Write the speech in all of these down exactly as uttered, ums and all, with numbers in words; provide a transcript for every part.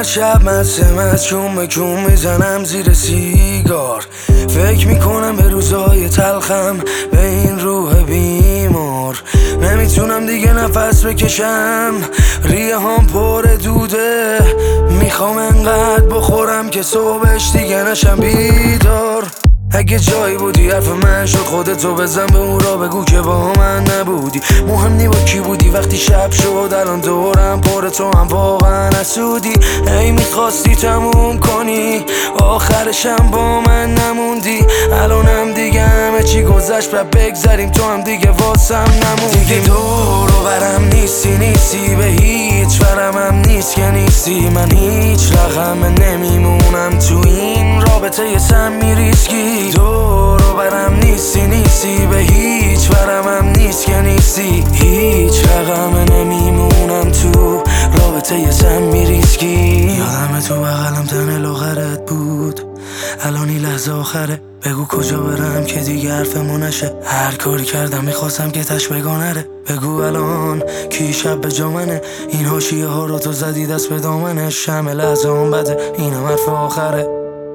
شب مست مست کون به کون میزنم زیر سیگار، فکر میکنم به روزای تلخم، به این روح بیمار. نمیتونم دیگه نفس بکشم، ریه هم پر دوده، میخوام انقدر بخورم که صبحش دیگه نشم بیدار. اگه جایی بودی حرف من شد خودتو بزن به اون را بگو که با من نبودی. مهم نی با کی بودی وقتی شب شد، الان دورم پر تو هم واقعا نسودی. ای میخواستی تموم کنی آخرشم با من نموندی، الانم دیگه همه چی گذشت و بگذریم تو هم دیگه واسم نموندی. دیگه دور و برم نیستی نیستی به هیچ ورمم نیست که نیستی، من هیچ رقم نمیمونم تو این رابطه یه سم میریسکی. دور و برم نیستی نیستی به هیچ ورمم نیست که نیستی، هیچ رقم نمیمونم تو رابطه یه سم میریسکی. یادم تو بغلم تن لاغرت بود، الان این لحظه آخره، بگو کجا برم که دیگه حرفمون نشه. هر کاری کردم میخواستم که تش بگانره، بگو الان کی شب به جا منه. این حاشیه ها رو تو زدی دست به دامنش، همه لحظه هم بده اینم حرف آخره.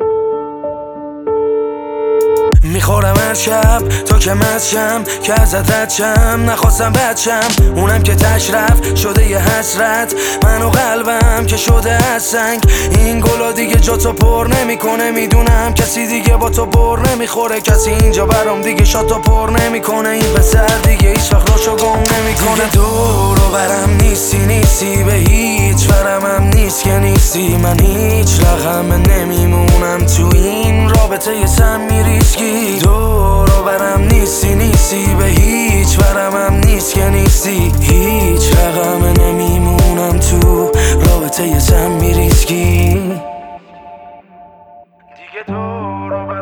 میخورم هر شب تا که مزشم که ازت رد شم، نخواستم بد شم اونم که تشرف شده یه حسرت، من و قلبم که شده از سنگ. این گلا دیگه جا تو پر نمیکنه، میدونم کسی دیگه با تو بر نمیخوره، کسی اینجا برام دیگه شاتو پر نمیکنه، این پسر دیگه هیچ وقت راشو گم نمیکنه. دیگه دور و برم نیستی نیستی به هیچ ورمم نیست که نیستی، من هیچ رقم نمیمونم تو این رابطه یه سم میریسکی. دور و برم نیستی نیستی به هیچ ورمم نیست که نیستی، هیچ رقم نمیمونم تو رابطه یه سم میریسکی. دیگه دور و